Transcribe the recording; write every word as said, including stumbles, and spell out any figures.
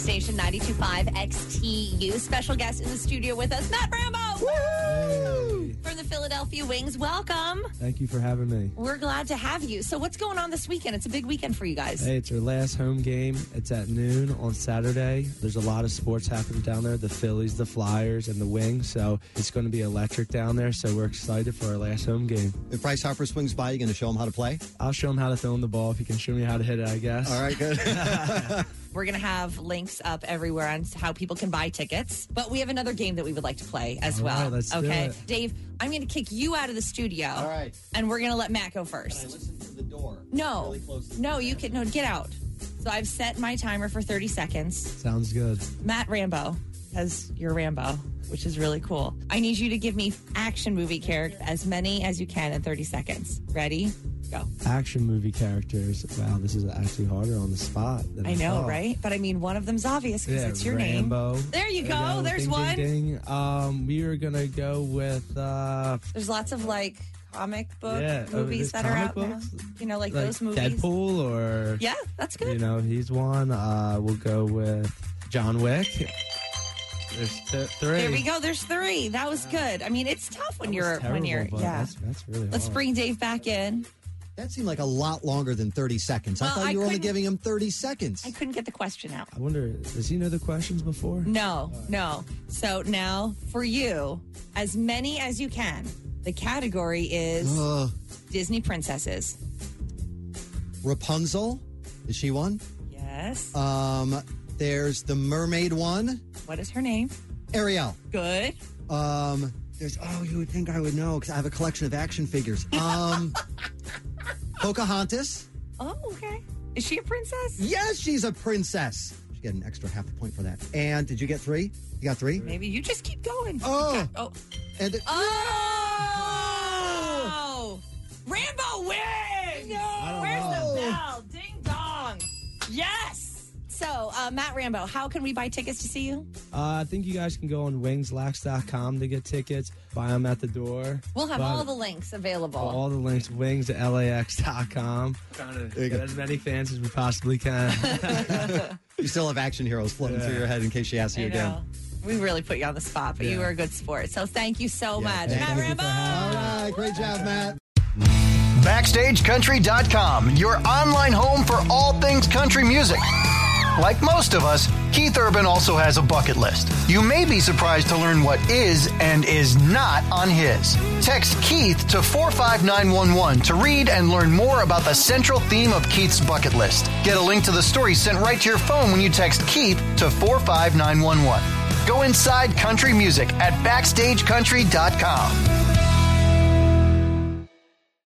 Station ninety-two point five X T U. Special guest in the studio with us, Matt Rambo. Woo! From the Philadelphia Wings. Welcome. Thank you for having me. We're glad to have you. So what's going on this weekend? It's a big weekend for you guys. Hey, it's our last home game. It's at noon on Saturday. There's a lot of sports happening down there, the Phillies, the Flyers, and the Wings. So it's going to be electric down there. So we're excited for our last home game. If Bryce Harper swings by, you going to show him how to play? I'll show him how to throw him the ball if he can show me how to hit it, I guess. All right, good. We're going to have links up everywhere on how people can buy tickets. But we have another game that we would like to play as All well. right, let's okay. do it. Dave, I'm going to kick you out of the studio. All right. And we're going to let Matt go first. Can I listen to the door? No. Really close to no, the you can no get out. So I've set my timer for thirty seconds. Sounds good. Matt Rambo has your Rambo, which is really cool. I need you to give me action movie character, as many as you can in thirty seconds. Ready? Go. Action movie characters. Wow, this is actually harder on the spot than I, I know, thought. right? But I mean, one of them's obvious because Yeah, it's your Rambo. name. There you go. There we There's ding, one. Ding, ding. Um, we are gonna go with uh, There's lots of like comic book Yeah, uh, movies there's that are comic out books? now. You know, like, like those movies. Deadpool or Yeah, that's good. you know, he's one. Uh, we'll go with John Wick. There's t- three. There we go. There's three. That was good. I mean, it's tough when That was you're when terrible, you're but yeah. That's, that's really Let's hard. bring Dave back in. That seemed like a lot longer than thirty seconds. I Well, thought I you were only couldn't- giving him thirty seconds. I couldn't get the question out. I wonder, does he know the questions before? No, no. So now for you, as many as you can. The category is Uh, Disney princesses. Rapunzel, is she one? Yes. Um, there's the mermaid one. What is her name? Ariel. Good. Um, there's, oh, you would think I would know because I have a collection of action figures. Um, Pocahontas. Oh, okay. Is she a princess? Yes, she's a princess. You get an extra half a point for that. And did you get three? You got three? Maybe you just keep going. Oh. Okay. Oh. And the, Oh! Rambo wins! No! Where's the bell? Ding dong! Yes! So, uh, Matt Rambo, how can we buy tickets to see you? Uh, I think you guys can go on wings lax dot com to get tickets. Buy them at the door. We'll have But all the links available. all the links, wings at L A X dot com. Trying to you get go. as many fans as we possibly can. you still have action heroes floating Yeah. through your head in case she asks you I again. know. We really put you on the spot, but you Yeah. were a good sport. So thank you so Yeah, much. thank Matt you Rambo! for having All right, great job, Matt. Backstage Country dot com, your online home for all things country music. Like most of us, Keith Urban also has a bucket list. You may be surprised to learn what is and is not on his. Text Keith to four five nine one one to read and learn more about the central theme of Keith's bucket list. Get a link to the story sent right to your phone when you text Keith to four five nine one one. Go inside country music at Backstage Country dot com.